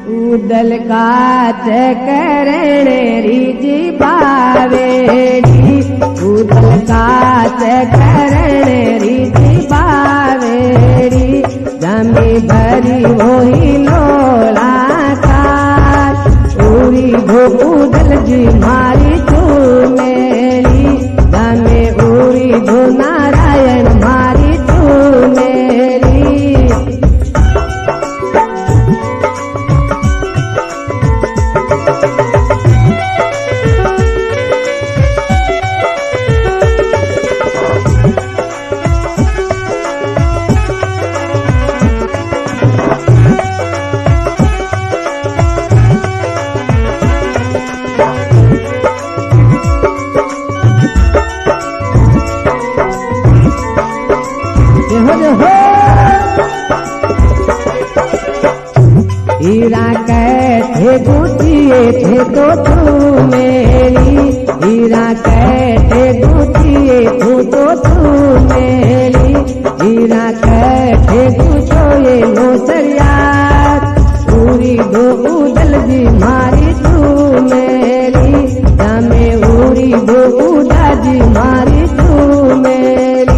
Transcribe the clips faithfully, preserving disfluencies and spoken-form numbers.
उदल काच करण रीजी बावेड़ी, उदल काच करण रीजी बावेड़ी, जमी भरी वही लोला कार, उरी भो उदल जी मारी चूमेली, जमे उरी भो नारायण मारी चूमेली। हीरा कैठे गुथिए थे तो तू मेरी, हीरा कैठे गुथिए तू तो तू मेरी, हीरा कैठे गुछो ये नौसरिया, पूरी दो उदल जी मारी तू मेरी, जामे उरी दो उदा जी मारी तू मेरी।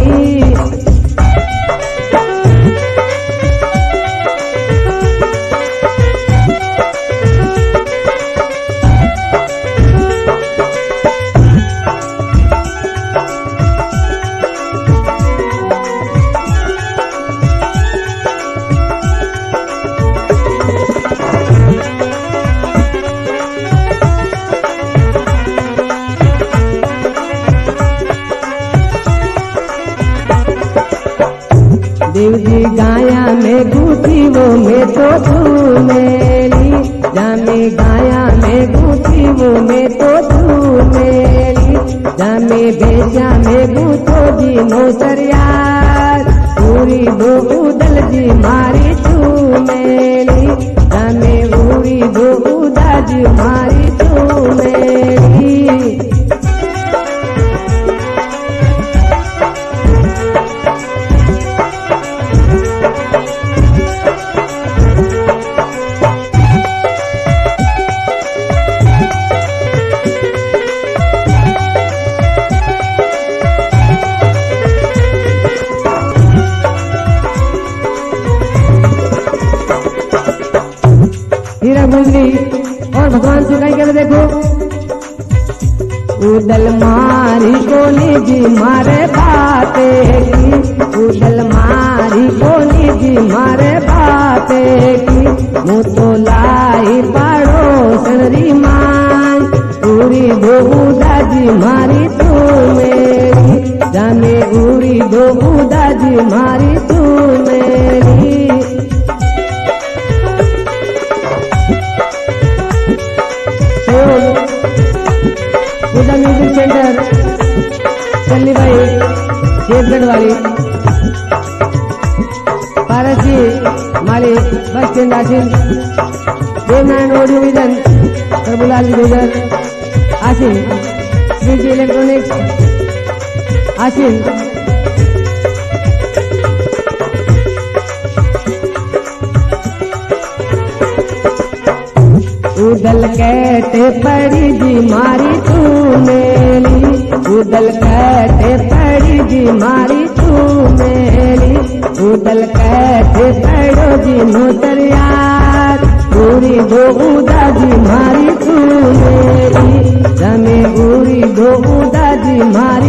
देव जी गाया में गुथी वो में तो तू मेरी, जामे गाया में गुथी वो में तो तू मेरी, जामे बेचा में गुथो जी नौसरिया, पूरी दो उदल जी मारी तू मेरी, जामे उरी दो उदा जी मारी तू मेरी। हीरा गुजरी और भगवान से कहीं कहते देखो, उदल मारी कोनी जी मारे बाते की, उदल मारी कोनी जी मारे बाते की, मुँह तो लाई पाड़ो सनरी मान, पूरी दो उदा जी मारी तू मेरी, जाने उरी दो उदा जी मारी तू मेरी। पूजा म्यूजिक सेंटर चल्ली भाई शेरगढ़ वाली, पारस जी मालिक बस स्टैंड आसिन, देवनारायण ऑडियो विजन प्रभुलाल गुजर आसिन, श्री जी इलेक्ट्रॉनिक्स आसिन। उदल कैटे पड़ी जी मारी तू मेरी, उदल कैटे पड़ी जी मारी तू मेरी, उदल कैटे पड़ो जी नौसरिया, पूरी दो उदा जी मारी तू मेरी, जमे उरी दो उदा जी मारी